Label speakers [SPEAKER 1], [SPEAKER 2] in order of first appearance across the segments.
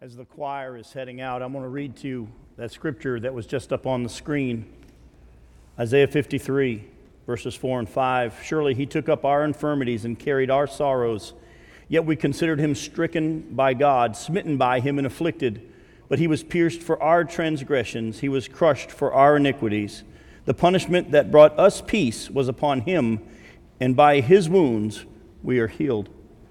[SPEAKER 1] As the choir is heading out, I'm going to read to you that scripture that was just up on the screen. Isaiah 53, verses 4 and 5. Surely he took up our infirmities and carried our sorrows. Yet we considered him stricken by God, smitten by him and afflicted. But he was pierced for our transgressions. He was crushed for our iniquities. The punishment that brought us peace was upon him, and by his wounds we are healed.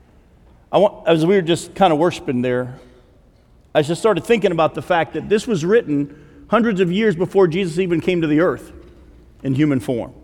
[SPEAKER 1] As we were just kind of worshiping there, I just started thinking about the fact that this was written hundreds of years before Jesus even came to the earth in human form.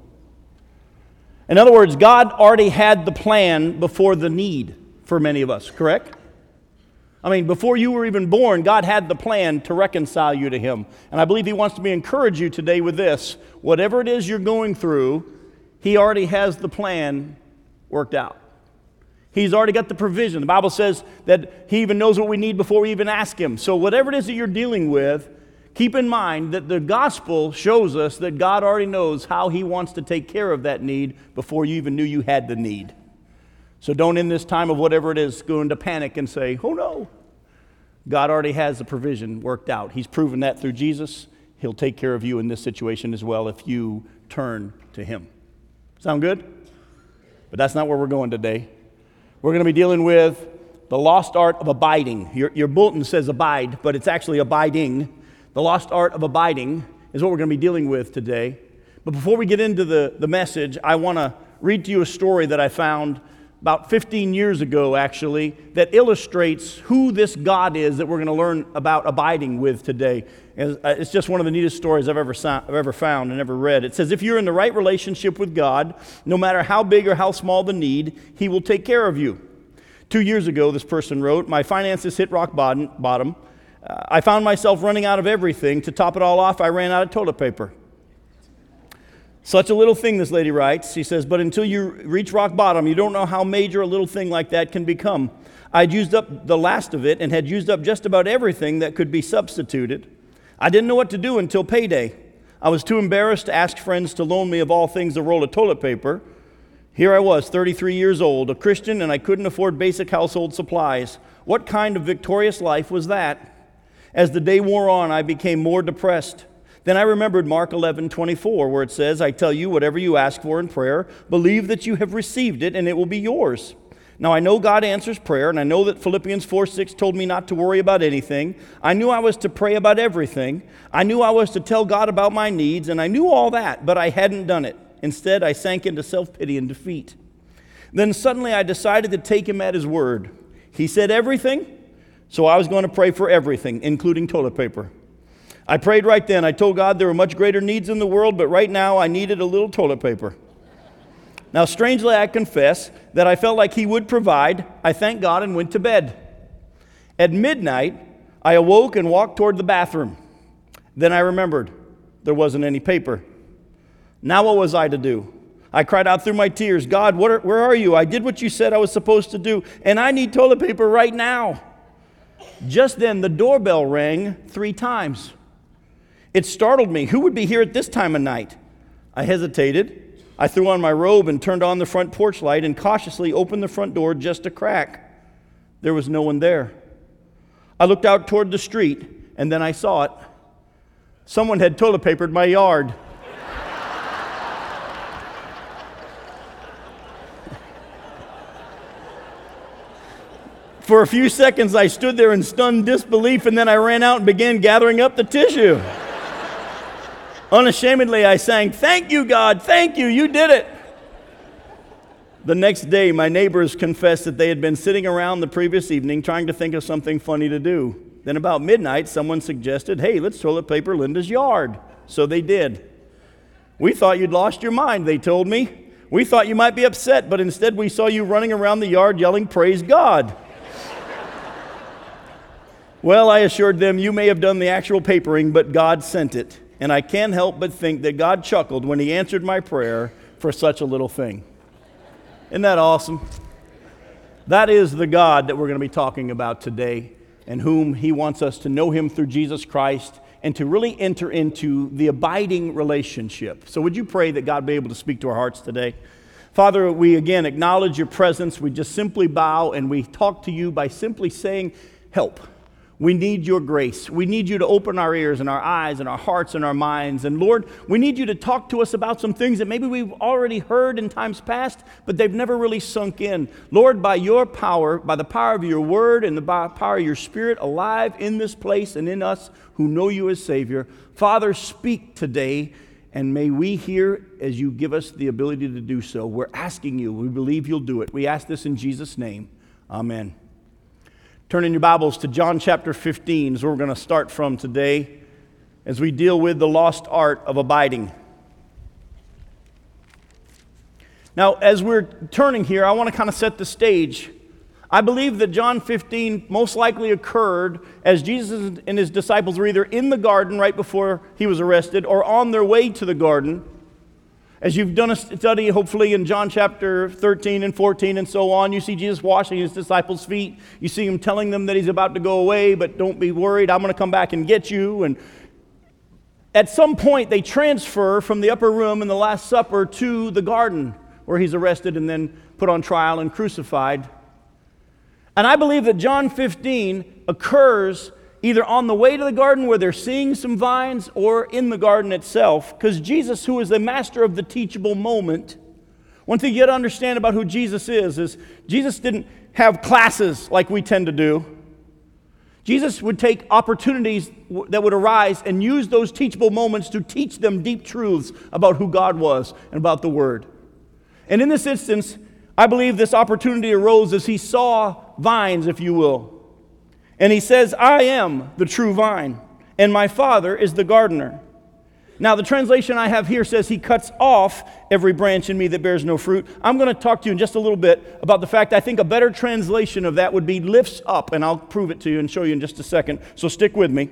[SPEAKER 1] In other words, God already had the plan before the need for many of us, correct? I mean, before you were even born, God had the plan to reconcile you to Him. And I believe He wants to encourage you today with this. Whatever it is you're going through, He already has the plan worked out. He's already got the provision. The Bible says that He even knows what we need before we even ask Him. So whatever it is that you're dealing with, keep in mind that the gospel shows us that God already knows how He wants to take care of that need before you even knew you had the need. So don't in this time of whatever it is go into panic and say, oh no. God already has the provision worked out. He's proven that through Jesus. He'll take care of you in this situation as well if you turn to Him. Sound good? But that's not where we're going today. We're going to be dealing with the lost art of abiding. Your bulletin says abide, but it's actually abiding. The lost art of abiding is what we're going to be dealing with today. But before we get into the message, I want to read to you a story that I found about 15 years ago, actually, that illustrates who this God is that we're going to learn about abiding with today. It's just one of the neatest stories I've ever found and ever read. It says, if you're in the right relationship with God, no matter how big or how small the need, He will take care of you. 2 years ago, this person wrote, my finances hit rock bottom. I found myself running out of everything. To top it all off, I ran out of toilet paper. Such a little thing, this lady writes. She says, but until you reach rock bottom, you don't know how major a little thing like that can become. I'd used up the last of it and had used up just about everything that could be substituted. I didn't know what to do until payday. I was too embarrassed to ask friends to loan me, of all things, a roll of toilet paper. Here I was, 33 years old, a Christian, and I couldn't afford basic household supplies. What kind of victorious life was that? As the day wore on, I became more depressed. Then I remembered Mark 11:24, where it says, I tell you, whatever you ask for in prayer, believe that you have received it, and it will be yours. Now, I know God answers prayer, and I know that Philippians 4:6 told me not to worry about anything. I knew I was to pray about everything. I knew I was to tell God about my needs, and I knew all that, but I hadn't done it. Instead, I sank into self-pity and defeat. Then suddenly I decided to take Him at His word. He said everything, so I was going to pray for everything, including toilet paper. I prayed right then. I told God there were much greater needs in the world, but right now I needed a little toilet paper. Now, strangely, I confess that I felt like He would provide. I thanked God and went to bed. At midnight, I awoke and walked toward the bathroom. Then I remembered there wasn't any paper. Now what was I to do? I cried out through my tears, God, where are you? I did what you said I was supposed to do, and I need toilet paper right now. Just then, the doorbell rang 3 times. It startled me. Who would be here at this time of night? I hesitated. I threw on my robe and turned on the front porch light and cautiously opened the front door just a crack. There was no one there. I looked out toward the street, and then I saw it. Someone had toilet papered my yard. For a few seconds, I stood there in stunned disbelief, and then I ran out and began gathering up the tissue. Unashamedly, I sang, thank you, God, thank you, you did it. The next day, my neighbors confessed that they had been sitting around the previous evening trying to think of something funny to do. Then about midnight, someone suggested, hey, let's toilet paper Linda's yard. So they did. We thought you'd lost your mind, they told me. We thought you might be upset, but instead we saw you running around the yard yelling, praise God. Well, I assured them, you may have done the actual papering, but God sent it. And I can't help but think that God chuckled when He answered my prayer for such a little thing. Isn't that awesome? That is the God that we're going to be talking about today, and whom He wants us to know Him through Jesus Christ and to really enter into the abiding relationship. So would you pray that God be able to speak to our hearts today? Father, we again acknowledge Your presence. We just simply bow and we talk to You by simply saying, help. We need your grace. We need you to open our ears and our eyes and our hearts and our minds. And Lord, we need you to talk to us about some things that maybe we've already heard in times past, but they've never really sunk in. Lord, by your power, by the power of your word and the power of your Spirit alive in this place and in us who know you as Savior, Father, speak today, and may we hear as you give us the ability to do so. We're asking you. We believe you'll do it. We ask this in Jesus' name. Amen. Turn in your Bibles to John chapter 15 is where we're going to start from today as we deal with the lost art of abiding. Now, as we're turning here, I want to kind of set the stage. I believe that John 15 most likely occurred as Jesus and his disciples were either in the garden right before he was arrested or on their way to the garden. As you've done a study, hopefully, in John chapter 13 and 14 and so on, you see Jesus washing his disciples' feet. You see him telling them that he's about to go away, but don't be worried, I'm going to come back and get you. And at some point, they transfer from the upper room in the Last Supper to the garden, where he's arrested and then put on trial and crucified. And I believe that John 15 occurs either on the way to the garden where they're seeing some vines or in the garden itself, because Jesus, who is the master of the teachable moment, one thing you got to understand about who Jesus is Jesus didn't have classes like we tend to do. Jesus would take opportunities that would arise and use those teachable moments to teach them deep truths about who God was and about the Word. And in this instance, I believe this opportunity arose as he saw vines, if you will. And he says, I am the true vine, and my Father is the gardener. Now, the translation I have here says he cuts off every branch in me that bears no fruit. I'm going to talk to you in just a little bit about the fact I think a better translation of that would be lifts up, and I'll prove it to you and show you in just a second, so stick with me.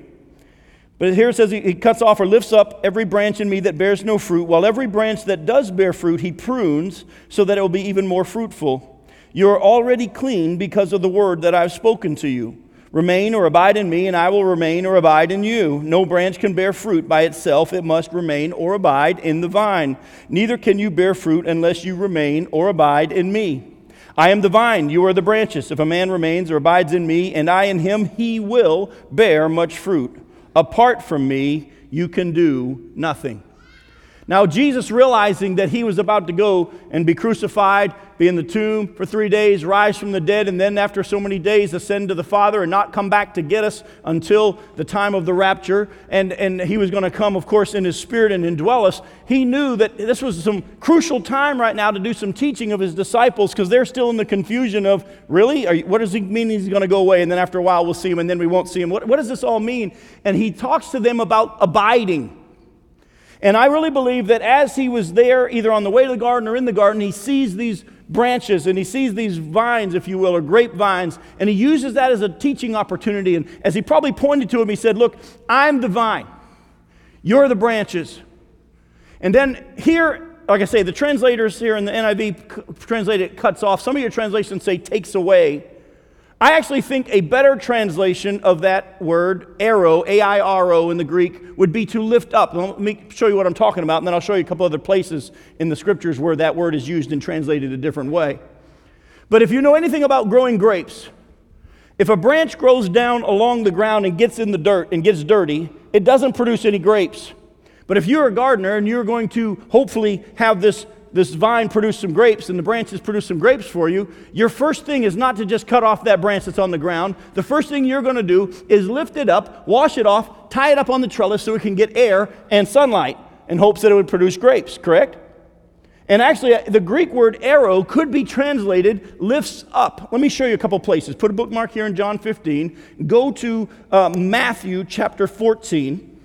[SPEAKER 1] But here it says he cuts off or lifts up every branch in me that bears no fruit, while every branch that does bear fruit he prunes so that it will be even more fruitful. You are already clean because of the word that I've spoken to you. Remain or abide in me, and I will remain or abide in you. No branch can bear fruit by itself. It must remain or abide in the vine. Neither can you bear fruit unless you remain or abide in me. I am the vine, you are the branches. If a man remains or abides in me, and I in him, he will bear much fruit. Apart from me, you can do nothing. Now, Jesus, realizing that he was about to go and be crucified, be in the tomb for 3 days, rise from the dead, and then after so many days ascend to the Father and not come back to get us until the time of the rapture, and he was going to come, of course, in his Spirit and indwell us, he knew that this was some crucial time right now to do some teaching of his disciples, because they're still in the confusion of, really? What does he mean he's going to go away, and then after a while we'll see him, and then we won't see him? What does this all mean? And he talks to them about abiding. And I really believe that as he was there, either on the way to the garden or in the garden, he sees these branches and he sees these vines, if you will, or grapevines, and he uses that as a teaching opportunity. And as he probably pointed to him, he said, look, I'm the vine. You're the branches. And then here, like I say, the translators here in the NIV translate it cuts off. Some of your translations say takes away. I actually think a better translation of that word, airo, A-I-R-O in the Greek, would be to lift up. Let me show you what I'm talking about, and then I'll show you a couple other places in the Scriptures where that word is used and translated a different way. But if you know anything about growing grapes, if a branch grows down along the ground and gets in the dirt and gets dirty, it doesn't produce any grapes. But if you're a gardener and you're going to hopefully have this vine produce some grapes and the branches produce some grapes for you, your first thing is not to just cut off that branch that's on the ground. The first thing you're going to do is lift it up, wash it off, tie it up on the trellis so it can get air and sunlight in hopes that it would produce grapes, correct? And actually, the Greek word airo could be translated lifts up. Let me show you a couple places. Put a bookmark here in John 15. Go to Matthew chapter 14.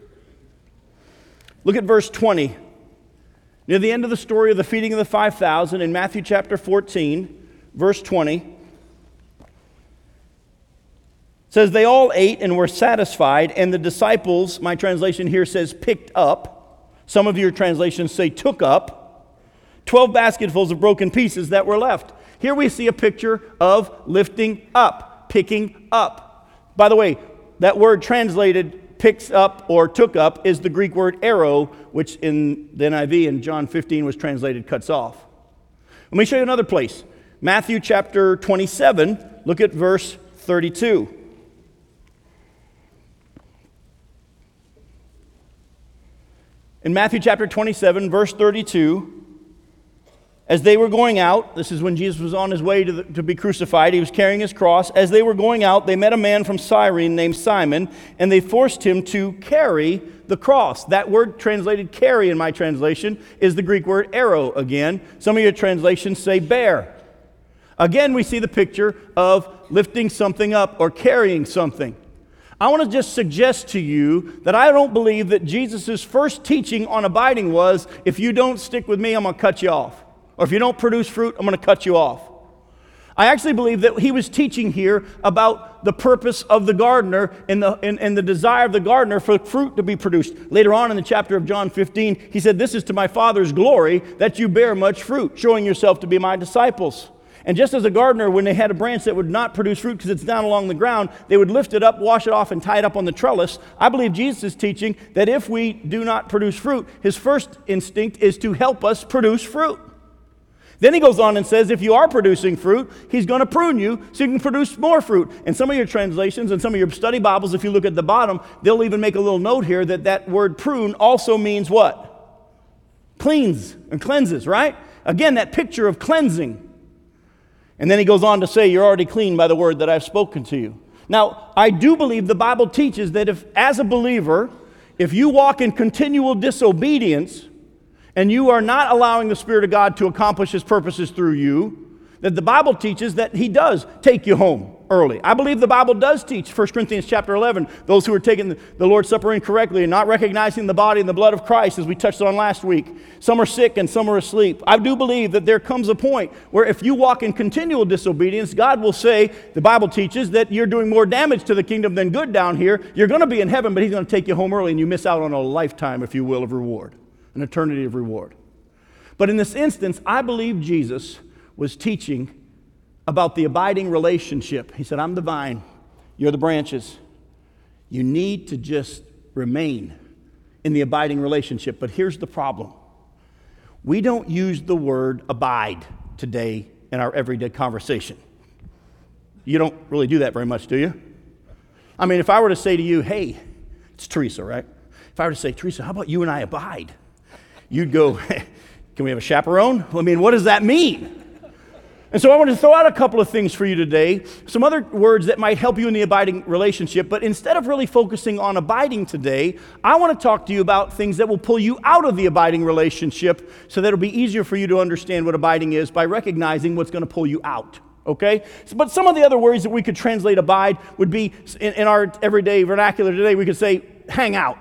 [SPEAKER 1] Look at verse 20. Near the end of the story of the feeding of the 5,000 in Matthew chapter 14, verse 20, says, they all ate and were satisfied, and the disciples, my translation here says picked up. Some of your translations say took up 12 basketfuls of broken pieces that were left. Here we see a picture of lifting up, picking up. By the way, that word translated picks up or took up is the Greek word airo, which in the NIV in John 15 was translated cuts off. Let me show you another place. Matthew chapter 27, look at verse 32. In Matthew chapter 27, verse 32, as they were going out, this is when Jesus was on his way to be crucified, he was carrying his cross. As they were going out, they met a man from Cyrene named Simon, and they forced him to carry the cross. That word translated carry in my translation is the Greek word arrow again. Some of your translations say bear. Again, we see the picture of lifting something up or carrying something. I want to just suggest to you that I don't believe that Jesus' first teaching on abiding was, if you don't stick with me, I'm going to cut you off. Or if you don't produce fruit, I'm going to cut you off. I actually believe that he was teaching here about the purpose of the gardener and the desire of the gardener for fruit to be produced. Later on in the chapter of John 15, he said, "This is to my Father's glory that you bear much fruit, showing yourself to be my disciples." And just as a gardener, when they had a branch that would not produce fruit because it's down along the ground, they would lift it up, wash it off, and tie it up on the trellis. I believe Jesus is teaching that if we do not produce fruit, his first instinct is to help us produce fruit. Then he goes on and says, if you are producing fruit, he's going to prune you so you can produce more fruit. And some of your translations and some of your study Bibles, if you look at the bottom, they'll even make a little note here that that word prune also means what? Cleans and cleanses, right? Again, that picture of cleansing. And then he goes on to say, you're already clean by the word that I've spoken to you. Now, I do believe the Bible teaches that if, as a believer, if you walk in continual disobedience and you are not allowing the Spirit of God to accomplish his purposes through you, that the Bible teaches that he does take you home early. I believe the Bible does teach, 1 Corinthians chapter 11, those who are taking the Lord's Supper incorrectly and not recognizing the body and the blood of Christ, as we touched on last week. Some are sick and some are asleep. I do believe that there comes a point where if you walk in continual disobedience, God will say, the Bible teaches that you're doing more damage to the kingdom than good down here. You're going to be in heaven, but he's going to take you home early and you miss out on a lifetime, if you will, of reward, an eternity of reward. But in this instance, I believe Jesus was teaching about the abiding relationship. He said, I'm the vine, you're the branches. You need to just remain in the abiding relationship. But here's the problem. We don't use the word abide today in our everyday conversation. You don't really do that very much, do you? I mean, if I were to say to you, hey, it's Teresa, right? If I were to say, Teresa, how about you and I abide? You'd go, can we have a chaperone? I mean, what does that mean? And so I want to throw out a couple of things for you today, some other words that might help you in the abiding relationship, but instead of really focusing on abiding today, I want to talk to you about things that will pull you out of the abiding relationship so that it'll be easier for you to understand what abiding is by recognizing what's going to pull you out, okay? But some of the other words that we could translate abide would be, in our everyday vernacular today, we could say hang out,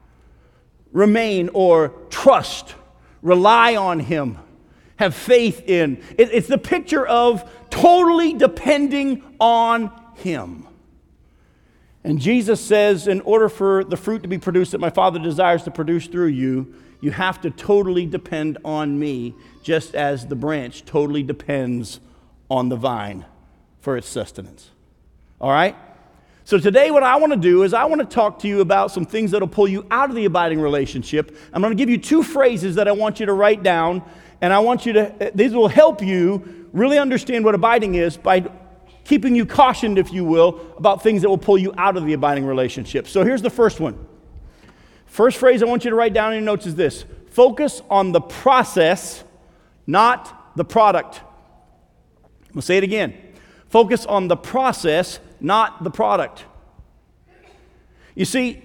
[SPEAKER 1] remain or trust, rely on him, have faith in. It's the picture of totally depending on him. And Jesus says, in order for the fruit to be produced that my Father desires to produce through you, you have to totally depend on me, just as the branch totally depends on the vine for its sustenance. All right? So today what I want to do is I want to talk to you about some things that will pull you out of the abiding relationship. I'm going to give you two phrases that I want you to write down. And I want you to, these will help you really understand what abiding is by keeping you cautioned, if you will, about things that will pull you out of the abiding relationship. So here's the first one. First phrase I want you to write down in your notes is this: focus on the process, not the product. I'm going to say it again. Focus on the process, not the product. You see,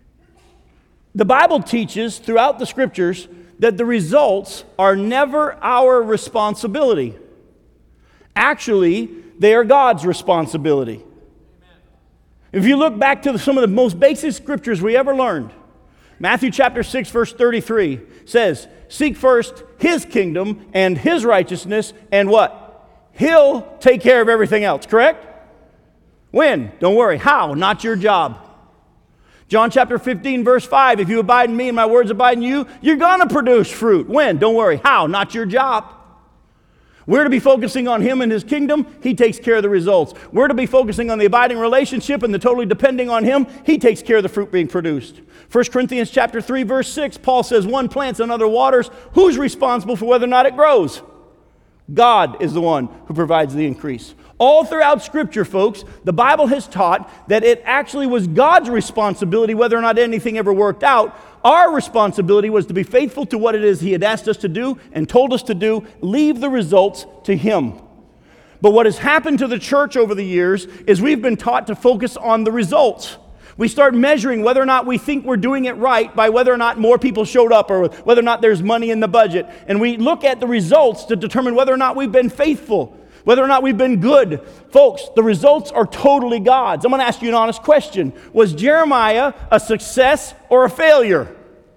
[SPEAKER 1] the Bible teaches throughout the Scriptures that the results are never our responsibility. Actually, they are God's responsibility. If you look back to some of the most basic scriptures we ever learned, Matthew chapter 6, verse 33 says, seek first his kingdom and his righteousness, and what? He'll take care of everything else, correct? When? Don't worry. How? Not your job. John chapter 15, verse 5, if you abide in me and my words abide in you, you're going to produce fruit. When? Don't worry. How? Not your job. We're to be focusing on him and his kingdom. He takes care of the results. We're to be focusing on the abiding relationship and the totally depending on him. He takes care of the fruit being produced. 1 Corinthians chapter 3, verse 6, Paul says, one plants, another waters. Who's responsible for whether or not it grows? God is the one who provides the increase. All throughout Scripture, folks, the Bible has taught that it actually was God's responsibility whether or not anything ever worked out. Our responsibility was to be faithful to what it is He had asked us to do and told us to do, leave the results to Him. But what has happened to the church over the years is we've been taught to focus on the results. We start measuring whether or not we think we're doing it right by whether or not more people showed up or whether or not there's money in the budget. And we look at the results to determine whether or not we've been faithful, whether or not we've been good. Folks, the results are totally God's. I'm going to ask you an honest question. Was Jeremiah a success or a failure?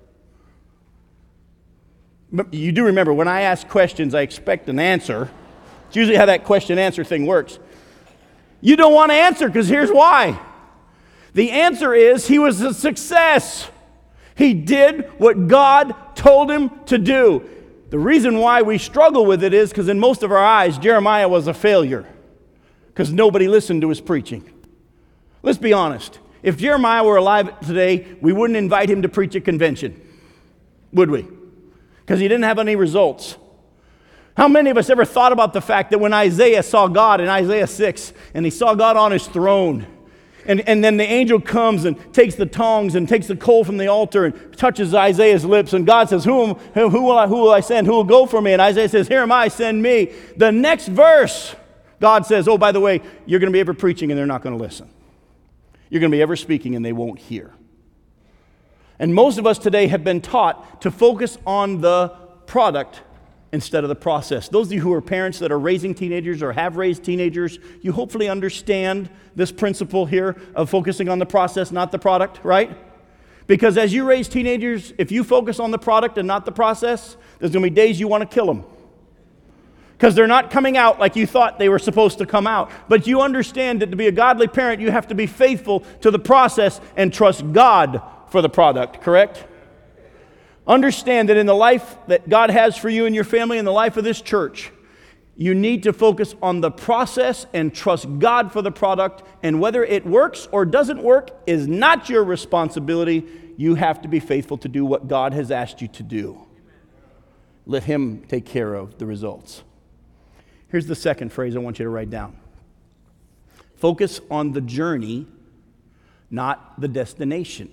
[SPEAKER 1] You do remember, when I ask questions, I expect an answer. It's usually how that question-answer thing works. You don't want to answer because here's why. The answer is he was a success. He did what God told him to do. The reason why we struggle with it is because in most of our eyes, Jeremiah was a failure because nobody listened to his preaching. Let's be honest. If Jeremiah were alive today, we wouldn't invite him to preach at convention, would we? Because he didn't have any results. How many of us ever thought about the fact that when Isaiah saw God in Isaiah 6 and he saw God on his throne, and then the angel comes and takes the tongs and takes the coal from the altar and touches Isaiah's lips. And God says, who will I send? Who will go for me? And Isaiah says, here am I, send me. The next verse, God says, oh, by the way, you're going to be ever preaching and they're not going to listen. You're going to be ever speaking and they won't hear. And most of us today have been taught to focus on the product instead of the process. Those of you who are parents that are raising teenagers or have raised teenagers, you hopefully understand this principle here of focusing on the process, not the product, right? Because as you raise teenagers, if you focus on the product and not the process, there's going to be days you want to kill them. Because they're not coming out like you thought they were supposed to come out. But you understand that to be a godly parent, you have to be faithful to the process and trust God for the product, correct? Understand that in the life that God has for you and your family, in the life of this church, you need to focus on the process and trust God for the product. And whether it works or doesn't work is not your responsibility. You have to be faithful to do what God has asked you to do. Let Him take care of the results. Here's the second phrase I want you to write down. Focus on the journey, not the destination.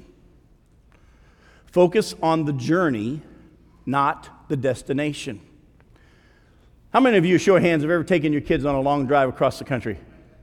[SPEAKER 1] Focus on the journey, not the destination. How many of you, show of hands, have ever taken your kids on a long drive across the country?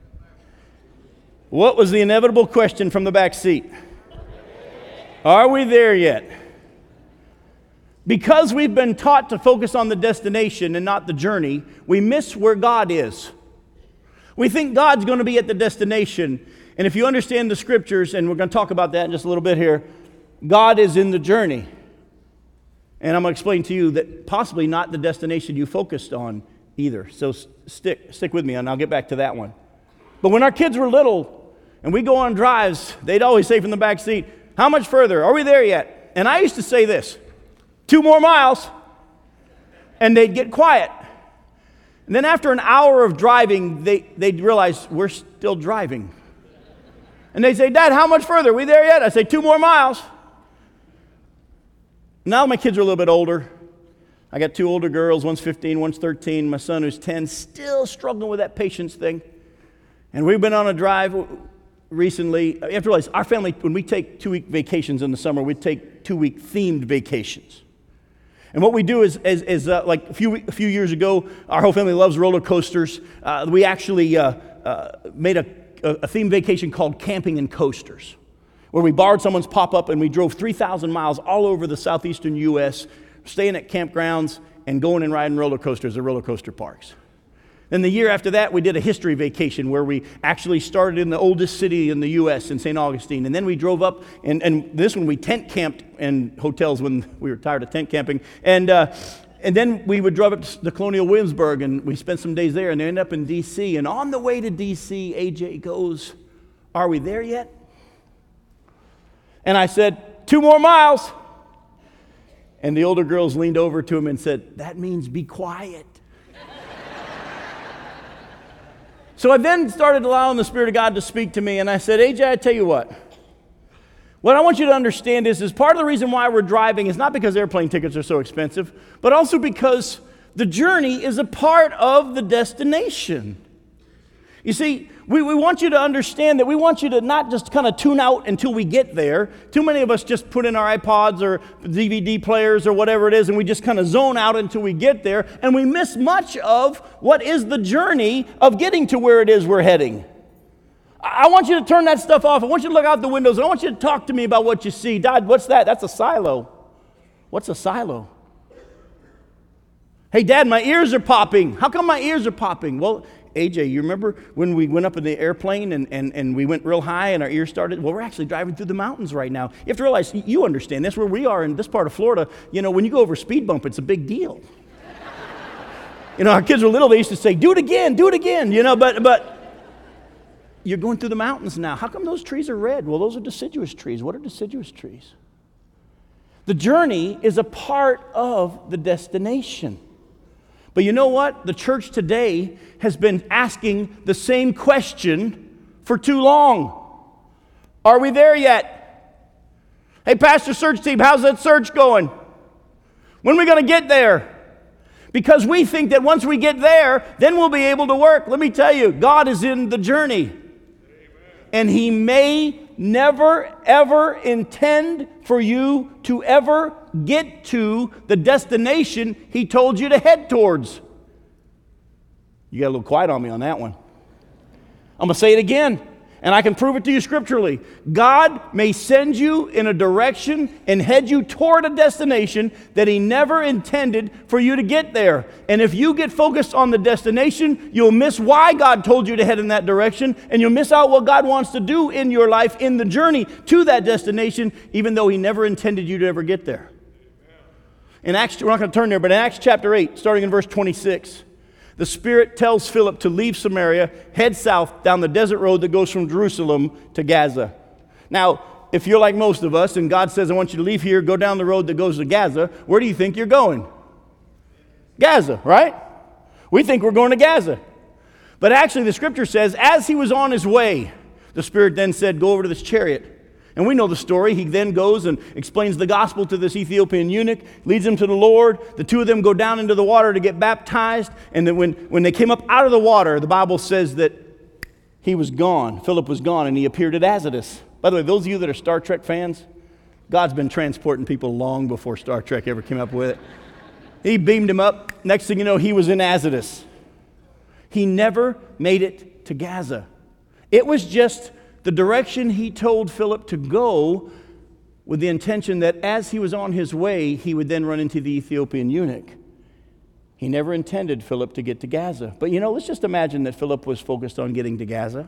[SPEAKER 1] What was the inevitable question from the back seat? Are we there yet? Because we've been taught to focus on the destination and not the journey, we miss where God is. We think God's going to be at the destination. And if you understand the scriptures, and we're going to talk about that in just a little bit here, God is in the journey. And I'm going to explain to you that possibly not the destination you focused on either. So stick with me, and I'll get back to that one. But when our kids were little, and we go on drives, they'd always say from the back seat, how much further? Are we there yet? And I used to say this, 2 more miles, and they'd get quiet. And then after an hour of driving, they'd realize we're still driving. And they'd say, Dad, how much further? Are we there yet? I'd say 2 more miles. Now my kids are a little bit older. I got 2 older girls, one's 15, one's 13. My son who's 10, still struggling with that patience thing. And we've been on a drive recently. You have to realize, our family, when we take 2-week vacations in the summer, we take 2-week themed vacations. And what we do is like a few years ago, our whole family loves roller coasters. We actually made a themed vacation called Camping and Coasters, where we borrowed someone's pop-up and we drove 3,000 miles all over the southeastern U.S., staying at campgrounds and going and riding roller coasters at roller coaster parks. Then the year after that, we did a history vacation where we actually started in the oldest city in the U.S., in St. Augustine. And then we drove up, and this one we tent camped in hotels when we were tired of tent camping. And then we would drive up to the Colonial Williamsburg, and we spent some days there, and they ended up in D.C. And on the way to D.C., AJ goes, are we there yet? And I said, 2 more miles. And the older girls leaned over to him and said, that means be quiet. So I then started allowing the Spirit of God to speak to me, and I said, AJ, I tell you what I want you to understand is part of the reason why we're driving is not because airplane tickets are so expensive, but also because the journey is a part of the destination. You see, we want you to understand that we want you to not just kind of tune out until we get there. Too many of us just put in our iPods or DVD players or whatever it is, and we just kind of zone out until we get there, and we miss much of what is the journey of getting to where it is we're heading. I want you to turn that stuff off. I want you to look out the windows. I want you to talk to me about what you see. Dad, what's that? That's a silo. What's a silo? Hey, Dad, my ears are popping. How come my ears are popping? Well, AJ, you remember when we went up in the airplane and we went real high and our ears started? Well, we're actually driving through the mountains right now. You have to realize, you understand, that's where we are in this part of Florida. You know, when you go over a speed bump, it's a big deal. You know, our kids were little, they used to say, do it again, you know, but you're going through the mountains now. How come those trees are red? Well, those are deciduous trees. What are deciduous trees? The journey is a part of the destination. But you know what? The church today has been asking the same question for too long. Are we there yet? Hey, Pastor Search Team, how's that search going? When are we going to get there? Because we think that once we get there, then we'll be able to work. Let me tell you, God is in the journey. Amen. And He may never, ever intend for you to ever get to the destination He told you to head towards. You got a little quiet on me on that one. I'm going to say it again, and I can prove it to you scripturally. God may send you in a direction and head you toward a destination that He never intended for you to get there. And if you get focused on the destination, you'll miss why God told you to head in that direction, and you'll miss out what God wants to do in your life in the journey to that destination, even though He never intended you to ever get there. In Acts, we're not going to turn there, but in Acts chapter 8, starting in verse 26, the Spirit tells Philip to leave Samaria, head south down the desert road that goes from Jerusalem to Gaza. Now, if you're like most of us and God says, I want you to leave here, go down the road that goes to Gaza, where do you think you're going? Gaza, right? We think we're going to Gaza. But actually the scripture says, as he was on his way, the Spirit then said, go over to this chariot. And we know the story. He then goes and explains the gospel to this Ethiopian eunuch, leads him to the Lord. The two of them go down into the water to get baptized. And then when they came up out of the water, the Bible says that he was gone. Philip was gone, and he appeared at Azotus. By the way, those of you that are Star Trek fans, God's been transporting people long before Star Trek ever came up with it. He beamed him up. Next thing you know, he was in Azotus. He never made it to Gaza. It was just the direction he told Philip to go, with the intention that as he was on his way, he would then run into the Ethiopian eunuch. He never intended Philip to get to Gaza. But you know, let's just imagine that Philip was focused on getting to Gaza.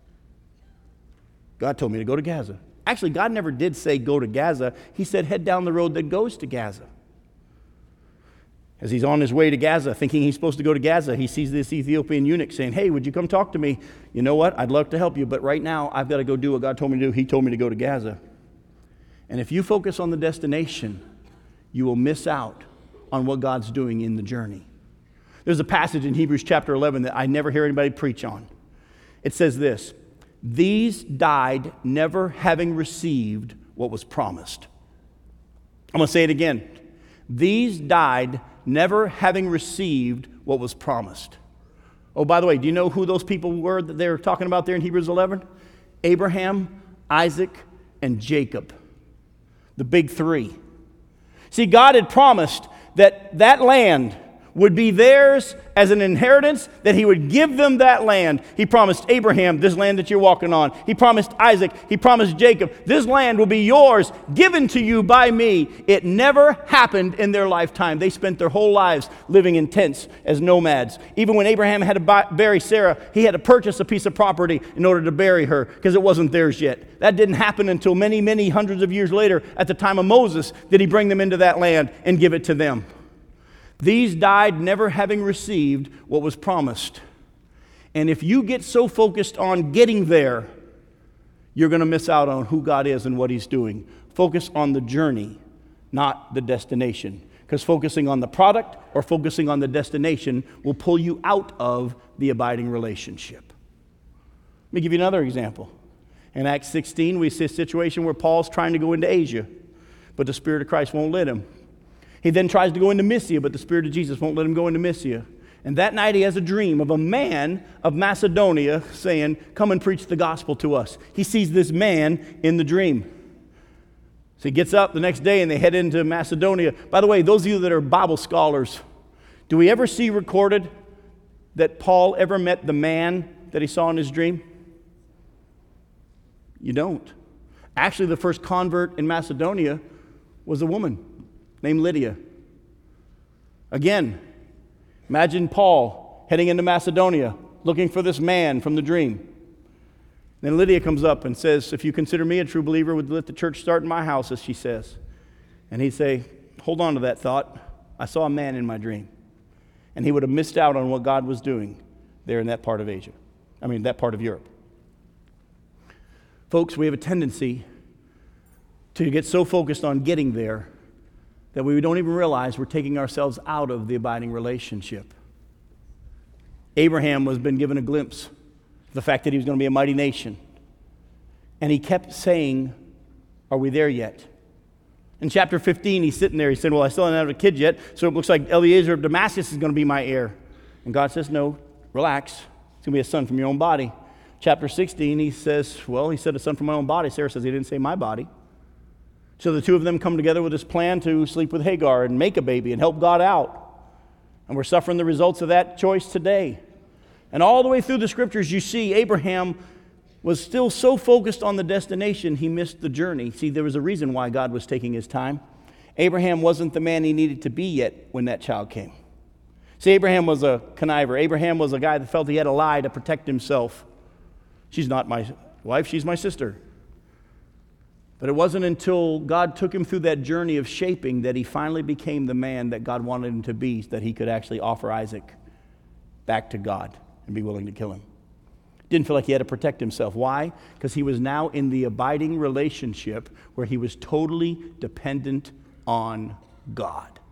[SPEAKER 1] God told me to go to Gaza. Actually, God never did say go to Gaza. He said head down the road that goes to Gaza. As he's on his way to Gaza, thinking he's supposed to go to Gaza, he sees this Ethiopian eunuch saying, hey, would you come talk to me? You know what? I'd love to help you, but right now I've got to go do what God told me to do. He told me to go to Gaza. And if you focus on the destination, you will miss out on what God's doing in the journey. There's a passage in Hebrews chapter 11 that I never hear anybody preach on. It says this, these died never having received what was promised. I'm going to say it again. These died never having received what was promised. Oh, by the way, do you know who those people were that they're talking about there in Hebrews 11? Abraham, Isaac, and Jacob. The big three. See, God had promised that that land would be theirs as an inheritance, that He would give them that land. He promised Abraham, this land that you're walking on. He promised Isaac. He promised Jacob, this land will be yours, given to you by me. It never happened in their lifetime. They spent their whole lives living in tents as nomads. Even when Abraham had to bury Sarah, he had to purchase a piece of property in order to bury her because it wasn't theirs yet. That didn't happen until many, many hundreds of years later. At the time of Moses, did he bring them into that land and give it to them. These died never having received what was promised. And if you get so focused on getting there, you're going to miss out on who God is and what He's doing. Focus on the journey, not the destination. Because focusing on the product or focusing on the destination will pull you out of the abiding relationship. Let me give you another example. In Acts 16, we see a situation where Paul's trying to go into Asia, but the Spirit of Christ won't let him. He then tries to go into Mysia, but the Spirit of Jesus won't let him go into Mysia. And that night he has a dream of a man of Macedonia saying, come and preach the gospel to us. He sees this man in the dream. So he gets up the next day and they head into Macedonia. By the way, those of you that are Bible scholars, do we ever see recorded that Paul ever met the man that he saw in his dream? You don't. Actually, the first convert in Macedonia was a woman named Lydia. Again, imagine Paul heading into Macedonia looking for this man from the dream. Then Lydia comes up and says, if you consider me a true believer, would let the church start in my house, as she says. And he'd say, hold on to that thought. I saw a man in my dream. And he would have missed out on what God was doing there in that part of that part of Europe. Folks, we have a tendency to get so focused on getting there that we don't even realize we're taking ourselves out of the abiding relationship. Abraham was been given a glimpse of the fact that he was going to be a mighty nation. And he kept saying, are we there yet? In chapter 15, he's sitting there. He said, well, I still haven't had a kid yet, so it looks like Eliezer of Damascus is going to be my heir. And God says, no, relax. It's going to be a son from your own body. Chapter 16, he says, well, he said a son from my own body. Sarah says he didn't say my body. So the two of them come together with this plan to sleep with Hagar and make a baby and help God out. And we're suffering the results of that choice today. And all the way through the scriptures, you see Abraham was still so focused on the destination, he missed the journey. See, there was a reason why God was taking his time. Abraham wasn't the man he needed to be yet when that child came. See, Abraham was a conniver. Abraham was a guy that felt he had to lie to protect himself. She's not my wife, she's my sister. But it wasn't until God took him through that journey of shaping that he finally became the man that God wanted him to be, that he could actually offer Isaac back to God and be willing to kill him. Didn't feel like he had to protect himself. Why? Because he was now in the abiding relationship where he was totally dependent on God.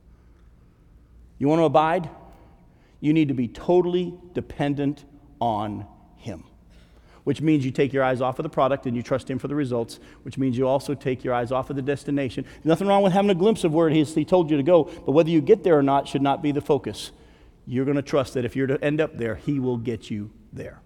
[SPEAKER 1] You want to abide? You need to be totally dependent on him. Which means you take your eyes off of the product and you trust him for the results, which means you also take your eyes off of the destination. There's nothing wrong with having a glimpse of where it is he told you to go, but whether you get there or not should not be the focus. You're going to trust that if you're to end up there, he will get you there.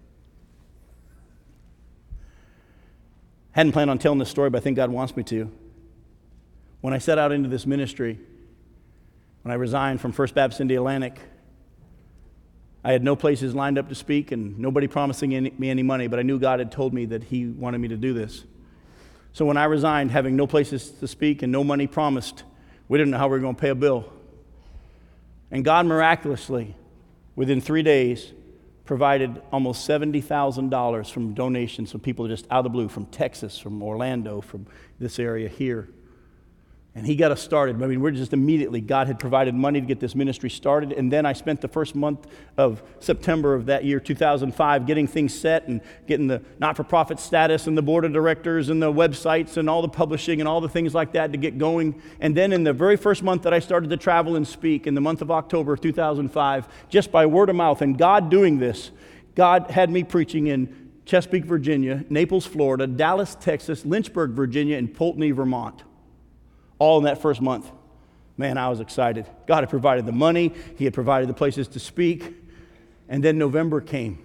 [SPEAKER 1] Hadn't planned on telling this story, but I think God wants me to. When I set out into this ministry, when I resigned from First Baptist Indiana-Atlantic, I had no places lined up to speak and nobody promising me any money, but I knew God had told me that he wanted me to do this. So when I resigned, having no places to speak and no money promised, we didn't know how we were going to pay a bill. And God miraculously, within 3 days, provided almost $70,000 from donations from people just out of the blue, from Texas, from Orlando, from this area here. And he got us started. I mean, we're just immediately, God had provided money to get this ministry started. And then I spent the first month of September of that year, 2005, getting things set and getting the not-for-profit status and the board of directors and the websites and all the publishing and all the things like that to get going. And then in the very first month that I started to travel and speak, in the month of October of 2005, just by word of mouth, and God doing this, God had me preaching in Chesapeake, Virginia, Naples, Florida, Dallas, Texas, Lynchburg, Virginia, and Pulteney, Vermont. All in that first month. Man, I was excited. God had provided the money. He had provided the places to speak. And then November came.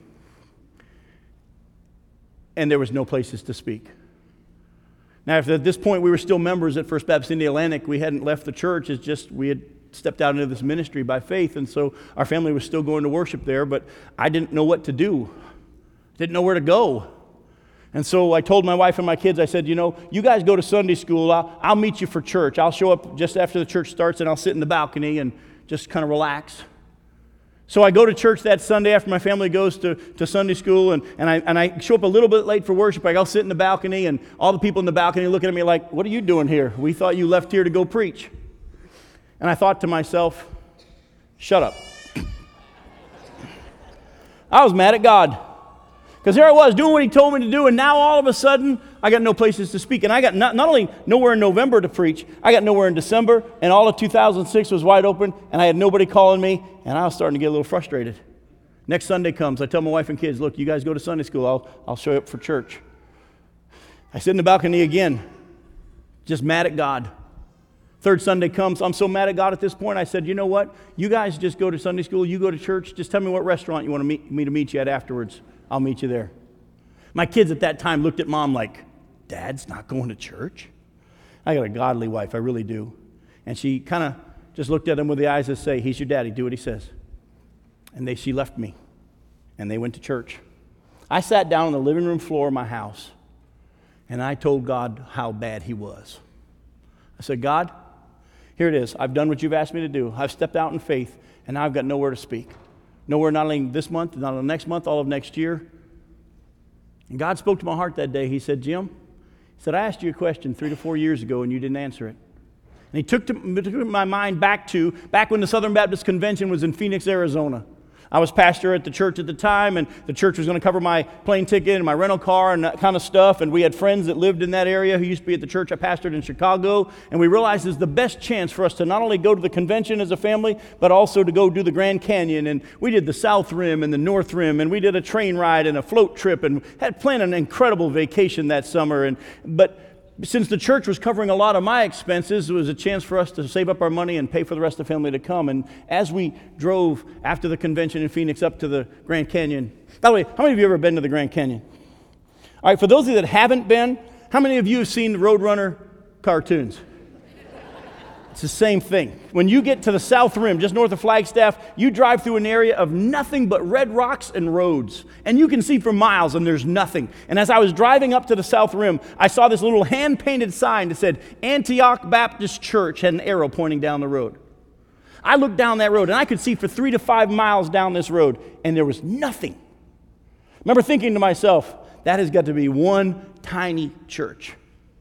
[SPEAKER 1] And there was no places to speak. Now, at this point, we were still members at First Baptist Indiana-Atlantic. We hadn't left the church. It's just we had stepped out into this ministry by faith. And so our family was still going to worship there. But I didn't know what to do. Didn't know where to go. And so I told my wife and my kids, I said, you guys go to Sunday school. I'll meet you for church. I'll show up just after the church starts and I'll sit in the balcony and just kind of relax. So I go to church that Sunday after my family goes to Sunday school and I show up a little bit late for worship. I'll sit in the balcony and all the people in the balcony looking at me like, what are you doing here? We thought you left here to go preach. And I thought to myself, shut up. I was mad at God. Because here I was doing what he told me to do, and now all of a sudden, I got no places to speak. And I got not only nowhere in November to preach, I got nowhere in December, and all of 2006 was wide open, and I had nobody calling me, and I was starting to get a little frustrated. Next Sunday comes, I tell my wife and kids, look, you guys go to Sunday school, I'll show you up for church. I sit in the balcony again, just mad at God. Third Sunday comes. I'm so mad at God at this point. I said, you know what? You guys just go to Sunday school. You go to church. Just tell me what restaurant you want me to meet you at afterwards. I'll meet you there. My kids at that time looked at Mom like, Dad's not going to church? I got a godly wife. I really do. And she kind of just looked at him with the eyes that say, he's your daddy. Do what he says. And she left me. And they went to church. I sat down on the living room floor of my house. And I told God how bad he was. I said, God, here it is. I've done what you've asked me to do. I've stepped out in faith, and now I've got nowhere to speak. Nowhere, not only this month, not only next month, all of next year. And God spoke to my heart that day. He said, Jim, he said, I asked you a question 3 to 4 years ago, and you didn't answer it. And he took my mind back when the Southern Baptist Convention was in Phoenix, Arizona. I was pastor at the church at the time, and the church was going to cover my plane ticket and my rental car and that kind of stuff. And we had friends that lived in that area who used to be at the church I pastored in Chicago. And we realized it's the best chance for us to not only go to the convention as a family, but also to go do the Grand Canyon. And we did the South Rim and the North Rim, and we did a train ride and a float trip, and had planned an incredible vacation that summer. But since the church was covering a lot of my expenses, it was a chance for us to save up our money and pay for the rest of the family to come. And as we drove after the convention in Phoenix up to the Grand Canyon, by the way, how many of you have ever been to the Grand Canyon? All right, for those of you that haven't been, how many of you have seen the Roadrunner cartoons? It's the same thing. When you get to the South Rim, just north of Flagstaff, you drive through an area of nothing but red rocks and roads. And you can see for miles, and there's nothing. And as I was driving up to the South Rim, I saw this little hand-painted sign that said, Antioch Baptist Church, had an arrow pointing down the road. I looked down that road, and I could see for 3 to 5 miles down this road, and there was nothing. I remember thinking to myself, that has got to be one tiny church.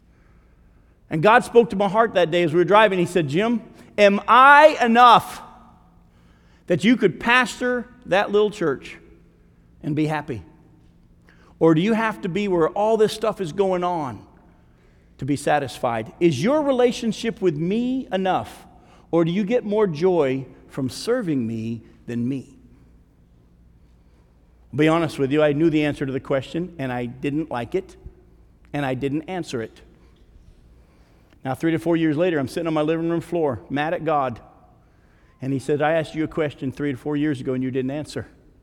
[SPEAKER 1] And God spoke to my heart that day as we were driving. He said, Jim, am I enough that you could pastor that little church and be happy? Or do you have to be where all this stuff is going on to be satisfied? Is your relationship with me enough? Or do you get more joy from serving me than me? I'll be honest with you, I knew the answer to the question, and I didn't like it, and I didn't answer it. Now, 3 to 4 years later, I'm sitting on my living room floor, mad at God. And he said, I asked you a question 3 to 4 years ago, and you didn't answer.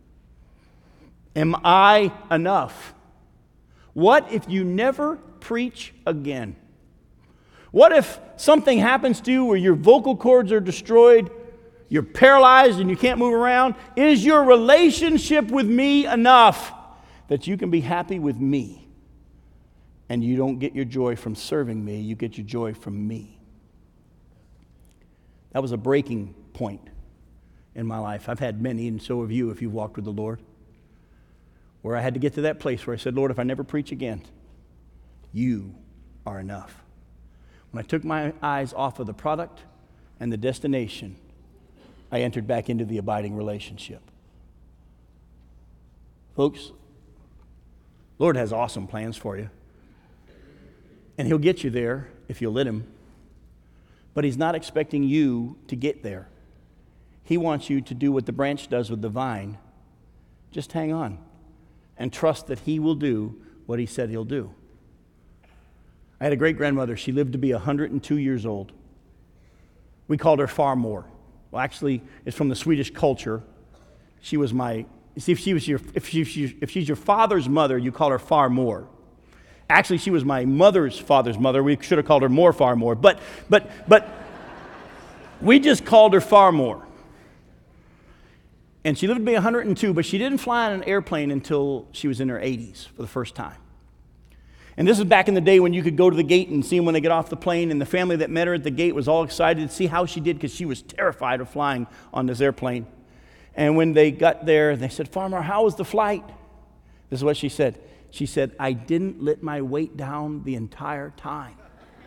[SPEAKER 1] Am I enough? What if you never preach again? What if something happens to you where your vocal cords are destroyed, you're paralyzed, and you can't move around? Is your relationship with me enough that you can be happy with me? And you don't get your joy from serving me, you get your joy from me. That was a breaking point in my life. I've had many, and so have you if you've walked with the Lord, where I had to get to that place where I said, Lord, if I never preach again, you are enough. When I took my eyes off of the product and the destination, I entered back into the abiding relationship. Folks, Lord has awesome plans for you. And he'll get you there if you'll let him. But he's not expecting you to get there. He wants you to do what the branch does with the vine. Just hang on and trust that he will do what he said he'll do. I had a great-grandmother. She lived to be 102 years old. We called her Farmor. Well, actually, it's from the Swedish culture. She was my... See, if she's your father's mother, you call her Farmor. Actually, she was my mother's father's mother. We should have called her More Farmor. But we just called her Farmor. And she lived to be 102, but she didn't fly on an airplane until she was in her 80s for the first time. And this is back in the day when you could go to the gate and see them when they get off the plane, and the family that met her at the gate was all excited to see how she did because she was terrified of flying on this airplane. And when they got there, they said, Farmer, how was the flight? This is what she said. She said, I didn't let my weight down the entire time.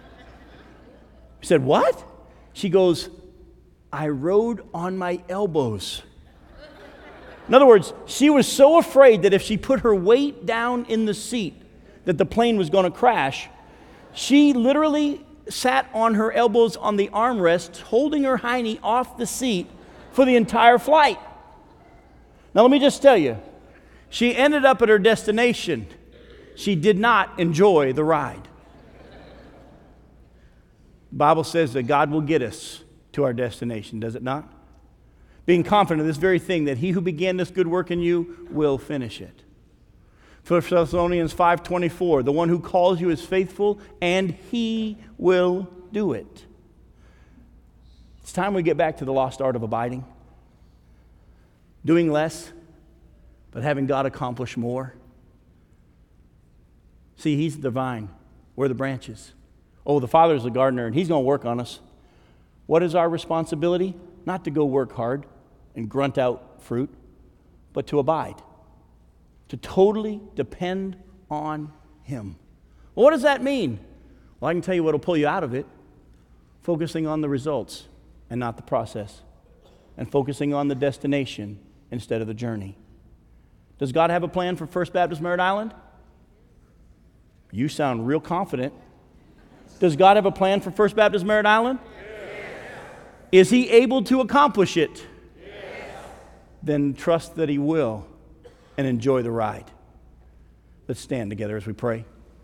[SPEAKER 1] I said, what? She goes, I rode on my elbows. In other words, she was so afraid that if she put her weight down in the seat, that the plane was going to crash. She literally sat on her elbows on the armrest, holding her hiney off the seat for the entire flight. Now, let me just tell you, she ended up at her destination. She did not enjoy the ride. The Bible says that God will get us to our destination, does it not? Being confident of this very thing, that he who began this good work in you will finish it. 1 Thessalonians 5:24, the one who calls you is faithful, and he will do it. It's time we get back to the lost art of abiding. Doing less, but having God accomplish more. See, he's the vine. We're the branches. Oh, the Father's the gardener, and he's going to work on us. What is our responsibility? Not to go work hard and grunt out fruit, but to abide. To totally depend on him. Well, what does that mean? Well, I can tell you what will pull you out of it. Focusing on the results and not the process. And focusing on the destination instead of the journey. Does God have a plan for First Baptist Merritt Island? You sound real confident. Does God have a plan for First Baptist Merritt Island? Yes. Is he able to accomplish it? Yes. Then trust that he will and enjoy the ride. Let's stand together as we pray.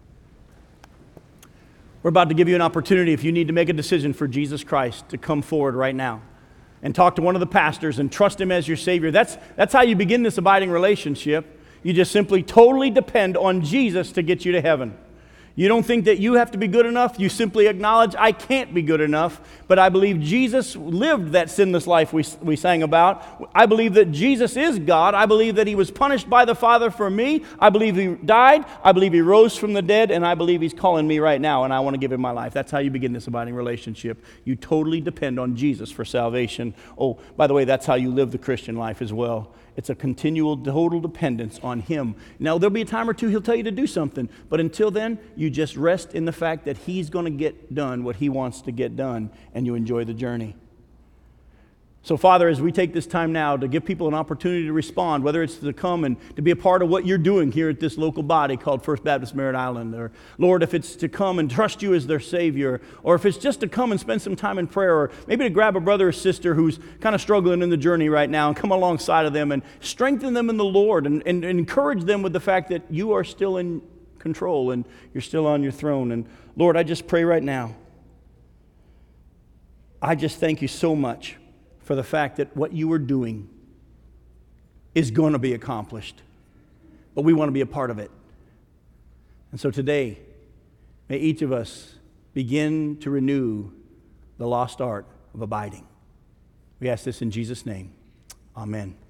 [SPEAKER 1] We're about to give you an opportunity, if you need to make a decision for Jesus Christ, to come forward right now and talk to one of the pastors and trust him as your Savior. That's how you begin this abiding relationship. You just simply totally depend on Jesus to get you to heaven. You don't think that you have to be good enough. You simply acknowledge, I can't be good enough, but I believe Jesus lived that sinless life we sang about. I believe that Jesus is God. I believe that he was punished by the Father for me. I believe he died. I believe he rose from the dead, and I believe he's calling me right now, and I want to give him my life. That's how you begin this abiding relationship. You totally depend on Jesus for salvation. Oh, by the way, that's how you live the Christian life as well. It's a continual, total dependence on him. Now, there'll be a time or two he'll tell you to do something, but until then, you just rest in the fact that he's going to get done what he wants to get done, and you enjoy the journey. So, Father, as we take this time now to give people an opportunity to respond, whether it's to come and to be a part of what you're doing here at this local body called First Baptist Merritt Island, or, Lord, if it's to come and trust you as their Savior, or if it's just to come and spend some time in prayer, or maybe to grab a brother or sister who's kind of struggling in the journey right now and come alongside of them and strengthen them in the Lord and encourage them with the fact that you are still in control and you're still on your throne. And, Lord, I just pray right now, I just thank you so much for the fact that what you are doing is going to be accomplished. But we want to be a part of it. And so today, may each of us begin to renew the lost art of abiding. We ask this in Jesus' name. Amen.